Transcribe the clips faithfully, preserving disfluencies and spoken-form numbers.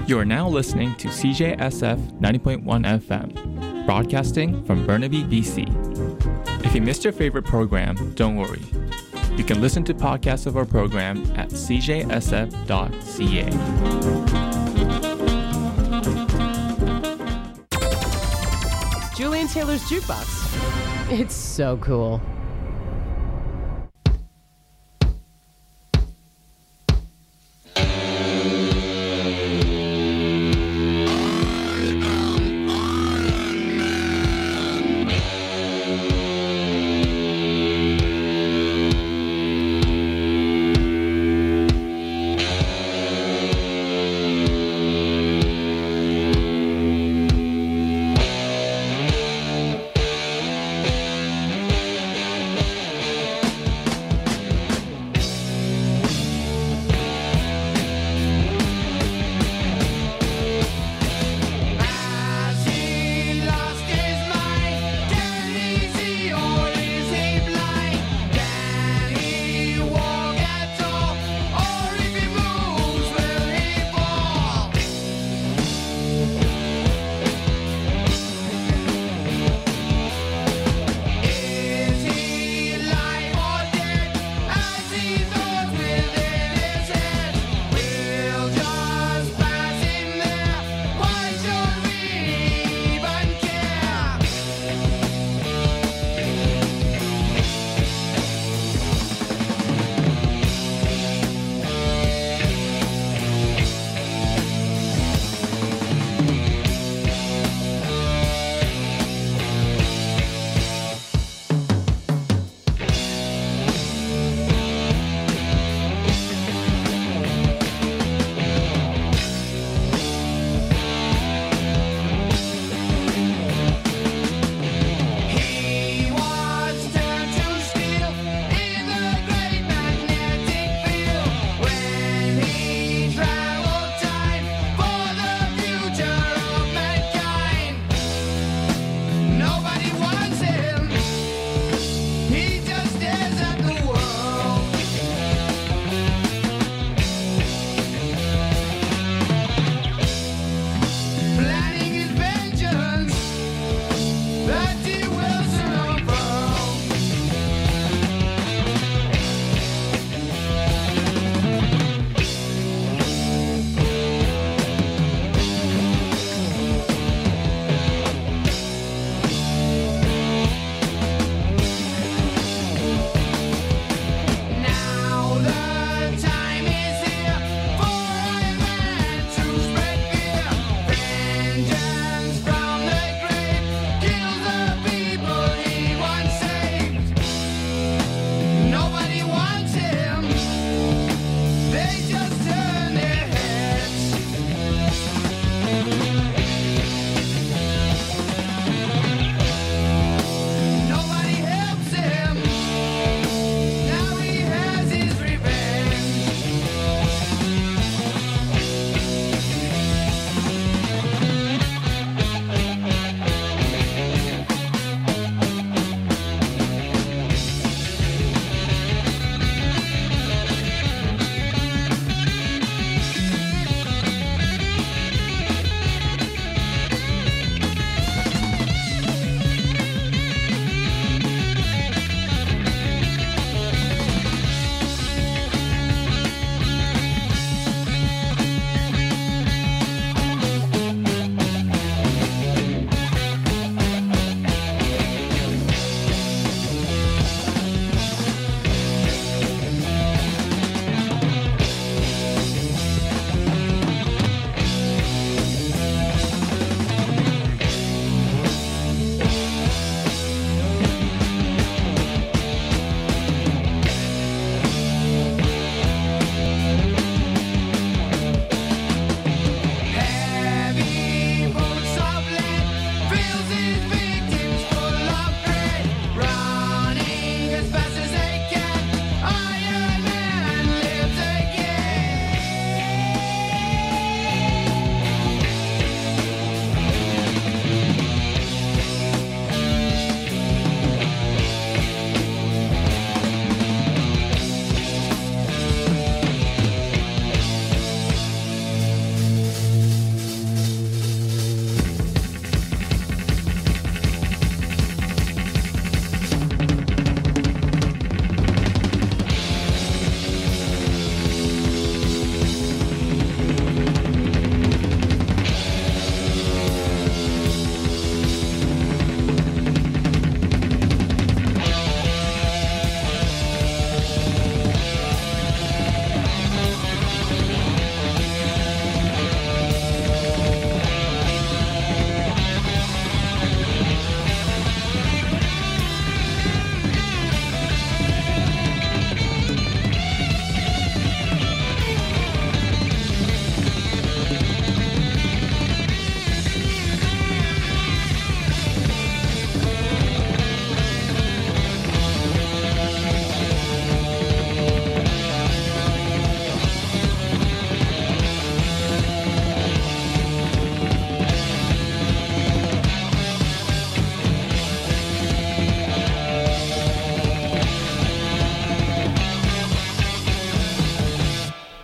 You are now listening to C J S F ninety point one F M, broadcasting from Burnaby, B C. If you missed your favorite program, don't worry. You can listen to podcasts of our program at c j s f dot c a. Julian Taylor's Jukebox. It's so cool.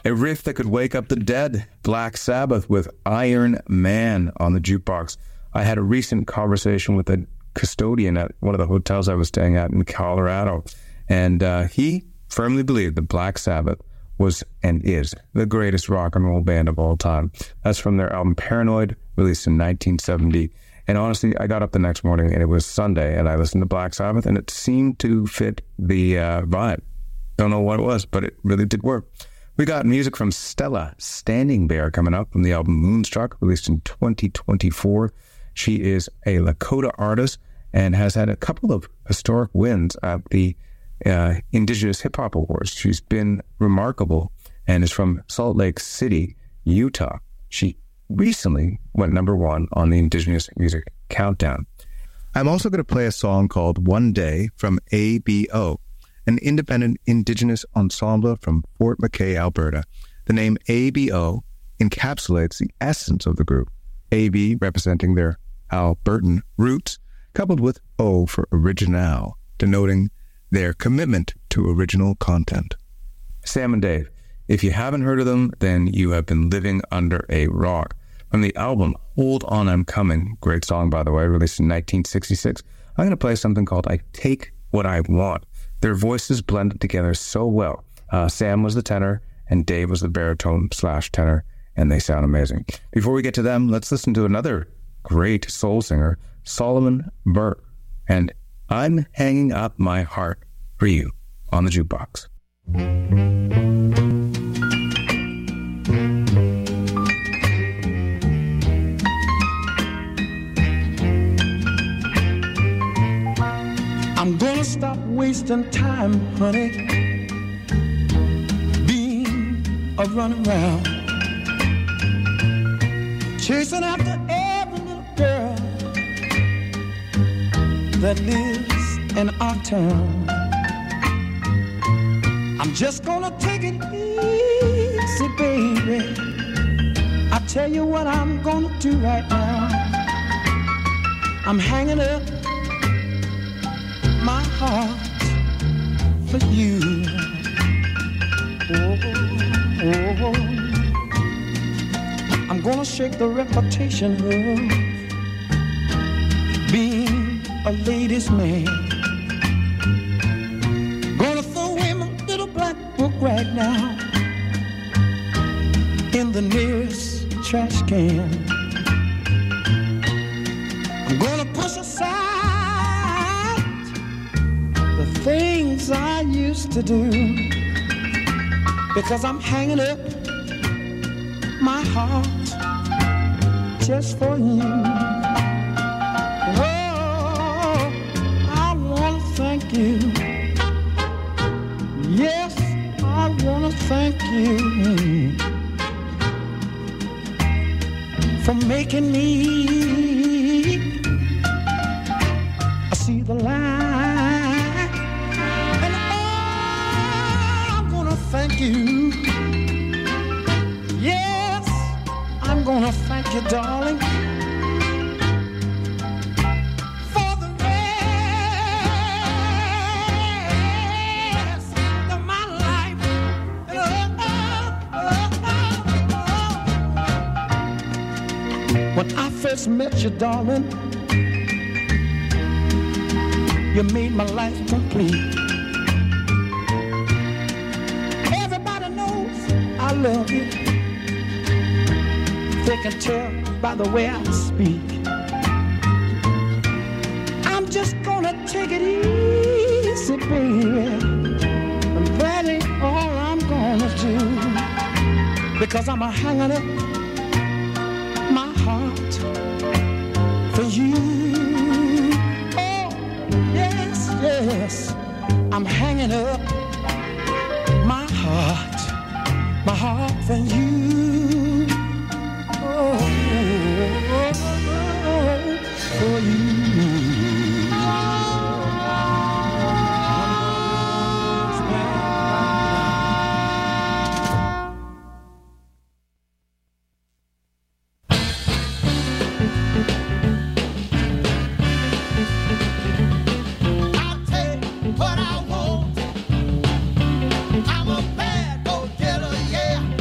A riff that could wake up the dead. Black Sabbath with Iron Man on the jukebox. I had a recent conversation with a custodian at one of the hotels I was staying at in Colorado, and uh, he firmly believed that Black Sabbath was and is the greatest rock and roll band of all time. That's from their album Paranoid, released in nineteen seventy. And honestly, I got up the next morning and it was Sunday, and I listened to Black Sabbath, and it seemed to fit the uh, vibe. Don't know what it was, but it really did work. We got music from Stella Standing Bear coming up from the album Moonstruck, released in twenty twenty-four. She is a Lakota artist and has had a couple of historic wins at the uh, Indigenous Hip Hop Awards. She's been remarkable and is from Salt Lake City, Utah. She recently went number one on the Indigenous Music Countdown. I'm also going to play a song called One Day from A B O, an independent Indigenous ensemble from Fort McKay, Alberta. The name A B O encapsulates the essence of the group, A B representing their Albertan roots, coupled with O for original, denoting their commitment to original content. Sam and Dave, if you haven't heard of them, then you have been living under a rock. From the album Hold On I'm Coming, great song by the way, released in nineteen sixty-six, I'm going to play something called I Take What I Want. Their voices blended together so well. Uh, Sam was the tenor and Dave was the baritone slash tenor, and they sound amazing. Before we get to them, let's listen to another great soul singer, Solomon Burke, and I'm Hanging Up My Heart for You on the jukebox. I'm gonna stop wasting time, honey, being a runaround, chasing after every little girl that lives in our town. I'm just gonna take it easy, baby. I tell you what I'm gonna do right now. I'm hanging up my heart for you. Oh, oh, oh. I'm gonna shake the reputation of being a ladies' man. Gonna throw away my little black book right now in the nearest trash can. I'm gonna push aside the things I used to do, because I'm hanging up my heart just for you. Oh, I wanna thank you. Yes, I wanna thank you for making me see the light. And oh, I'm gonna thank you. Yes, I'm gonna thank you, darling, for the rest of my life. Oh, oh, oh, oh. When I first met you, darling, you made my life complete. Everybody knows I love you. They can tell by the way I speak. I'm just gonna take it easy, baby. And that ain't all I'm gonna do, because I'm a hanging up my heart for you. Yes, I'm hanging up my heart, my heart for you. Oh, oh, oh, for you. What I want, I'm a bad go-getter, yeah.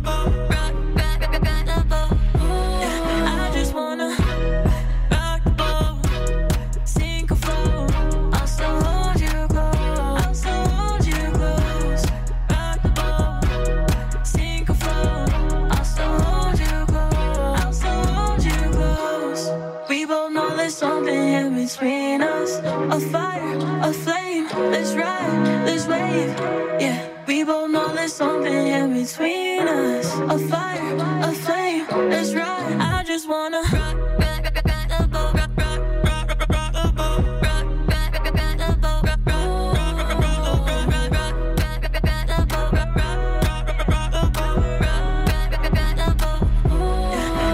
Between us, a fire, a flame, let's ride, let's wave, yeah. We both know there's something in between us, a fire, a flame, let's ride. I just wanna rock, rock, rock, rock the boat, rock, rock, rock, rock, rock the boat, rock, rock, rock, rock the boat, rock, rock, rock, rock, rock, rock, rock the boat, rock, rock, rock, rock the boat, rock, rock, rock, rock the boat.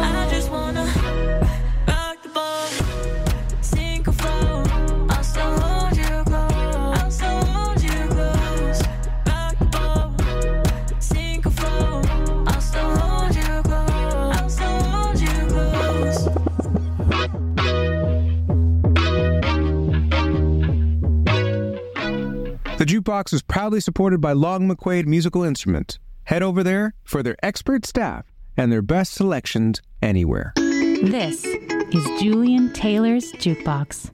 Jukebox is proudly supported by Long McQuaid Musical Instruments. Head over there for their expert staff and their best selections anywhere. This is Julian Taylor's Jukebox.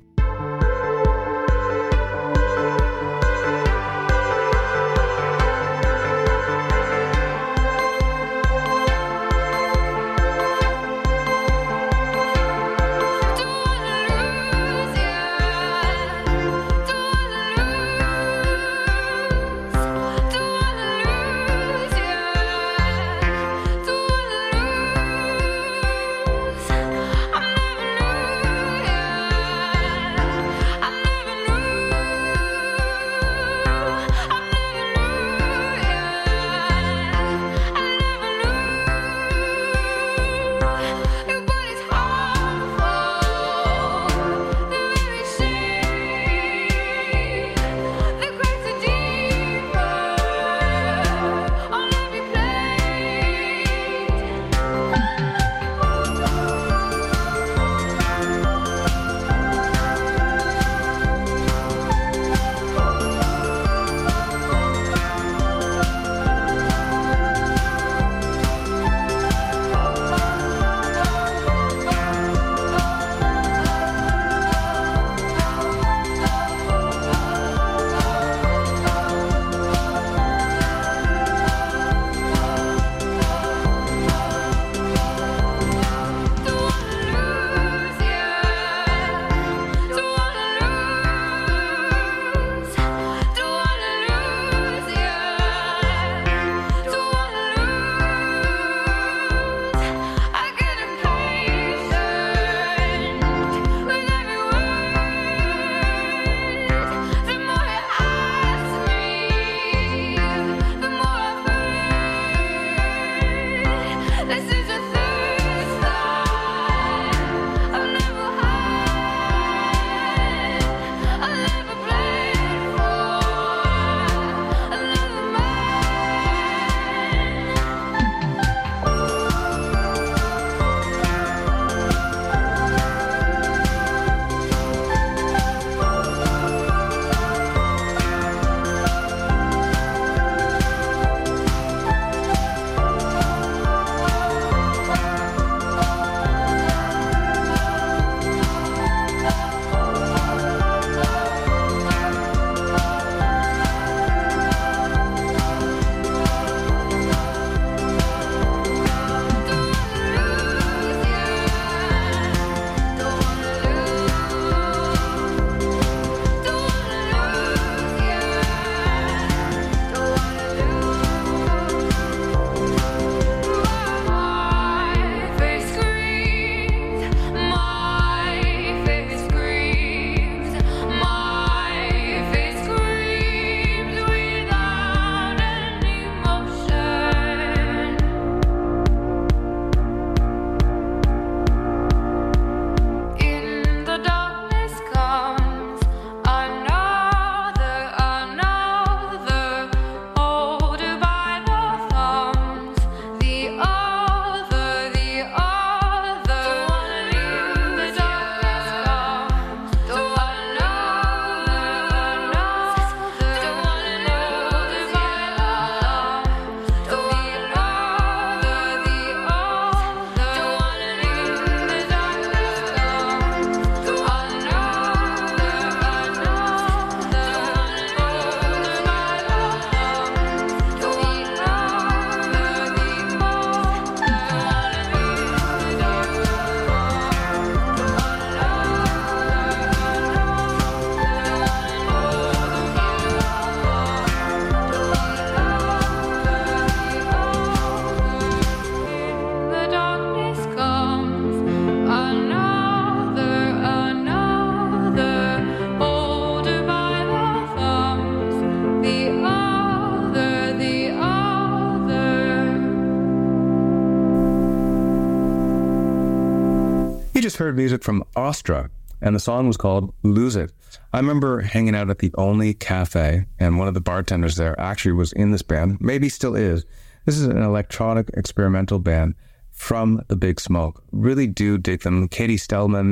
just heard music from Awestruck, and the song was called Lose It. I remember hanging out at the Only Cafe, and one of the bartenders there actually was in this band, maybe still is. This is an electronic experimental band from the Big Smoke. Really do dig them. Katie Stellman, this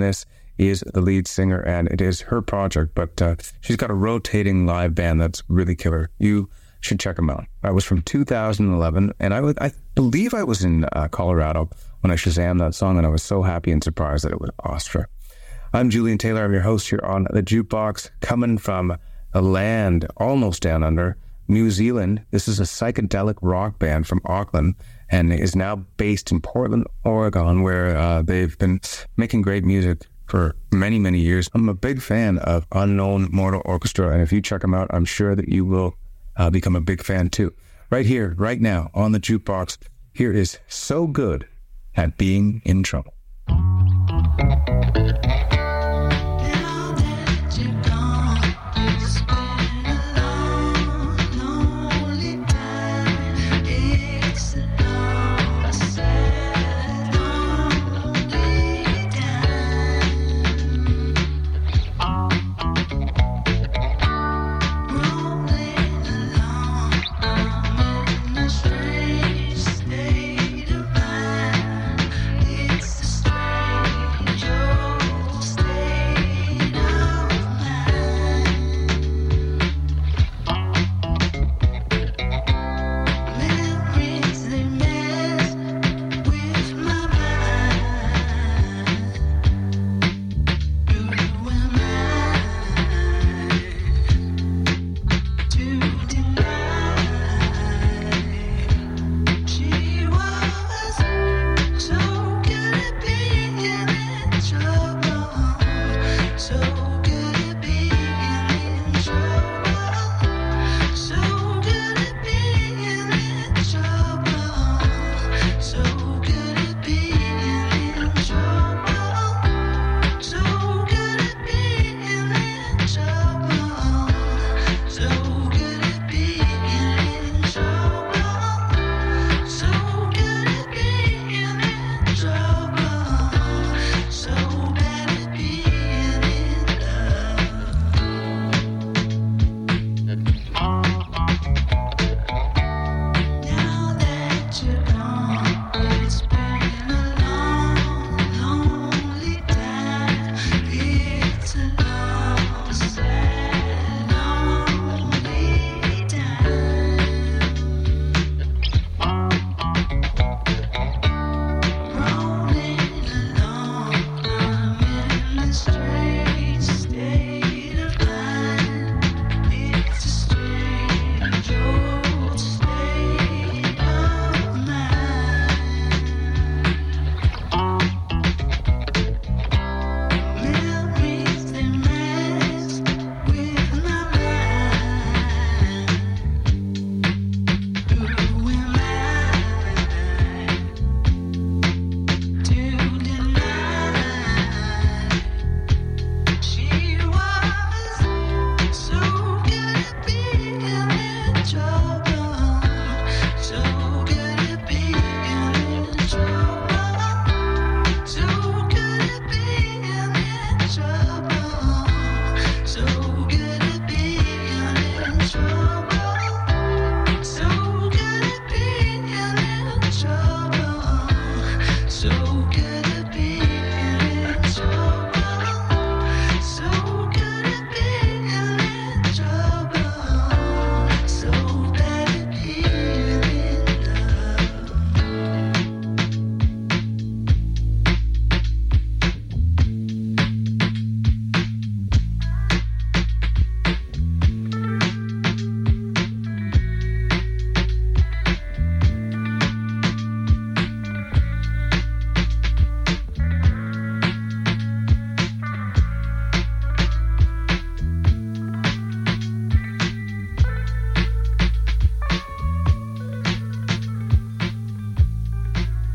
is the lead singer, and it is her project, but uh, she's got a rotating live band that's really killer. You should check them out. I was from two thousand eleven, and I, would, I believe I was in uh, Colorado when I Shazammed that song, and I was so happy and surprised that it was Austria. I'm Julian Taylor. I'm your host here on The Jukebox, coming from a land almost down under, New Zealand. This is a psychedelic rock band from Auckland and is now based in Portland, Oregon, where uh, they've been making great music for many, many years. I'm a big fan of Unknown Mortal Orchestra, and if you check them out, I'm sure that you will uh, become a big fan too. Right here, right now, on The Jukebox, here is So Good at Being in Trouble.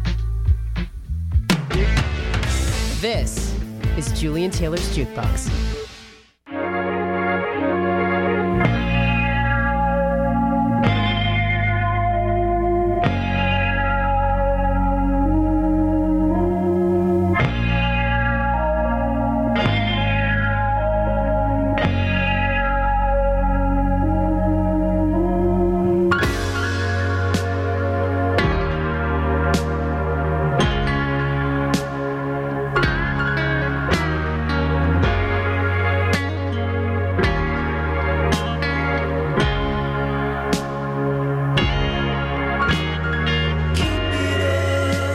This is Julian Taylor's Jukebox.